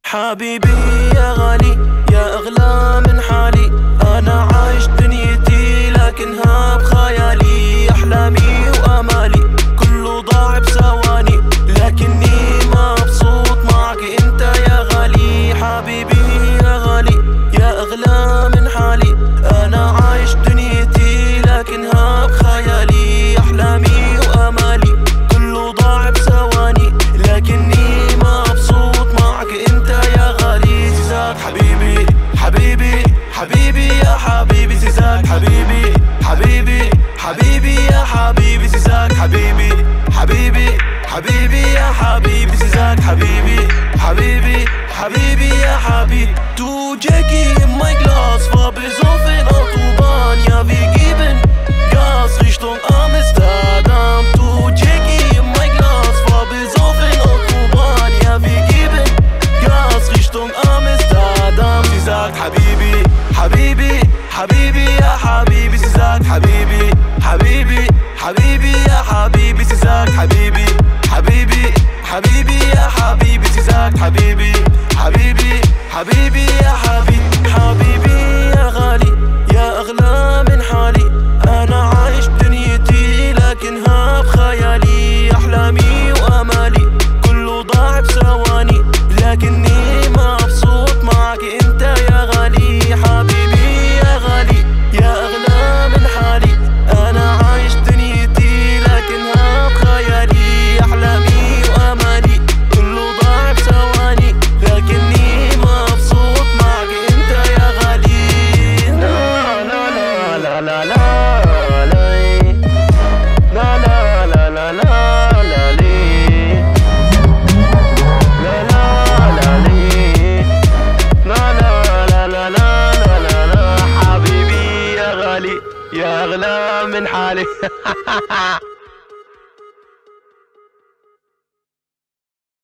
حبيبي يا غالي يا أغلى من حالي، أنا عايش دنيتي لكنها بخيالي، أحلامي وأمالي كله ضاع بثواني، لكني مبسوط معك أنت يا غالي. حبيبي يا غالي يا أغلى من حالي، أنا عايش دنيتي لكنها بخيالي، أحلامي وأمالي كله ضاع بثواني، لكني مبسوط معك أنت يا غالي. سيزاك حبيبي حبيبي حبيبي يا حبيبي، سيزاك حبيبي حبيبي حبيبي يا حبيبي، سيزاك حبيبي حبيبي حبيبي يا حبيبي، سيزاك حبيبي حبيبي حبيبي يا حبيبي. Du Jackie in mein Glas, war besoffen Autobahn, ja wir geben Gas Richtung Amsterdam. Du Jackie in mein Glas, war besoffen Autobahn, ja wir geben Gas Richtung Amsterdam. Sie sagt Habibi, Habibi, Habibi ya Habibi, sie sagt Habibi, Habibi, Habibi ya Habibi, sie sagt Habibi, Habibi, Habibi ya Habibi, sie sagt Habibi, Habibi, Habibi ya Habibi. حبيبي يا غالي يا أغلى من حالي، أنا عايش دنيتي لكنها بخيالي، أحلامي وأمالي كله ضاع بثواني، لكني مبسوط معك أنت يا غالي. حبيبي يا غالي يا أغلى من حالي، أنا عايش دنيتي لكنها بخيالي، أحلامي وأمالي كله ضاع بثواني، لكني مبسوط معك أنت يا غالي. لا لا لا لا لا لا لا لا لا لا لا لي لا لا لا لي لا لا لا لا لا لا لا. حبيبي يا غالي يا أغلى من حالي